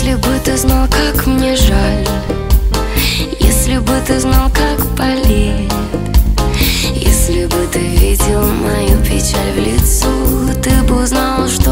Если бы ты знал, как мне жаль, если бы ты знал, как болит, если бы ты видел мою печаль в лицо, ты бы узнал, что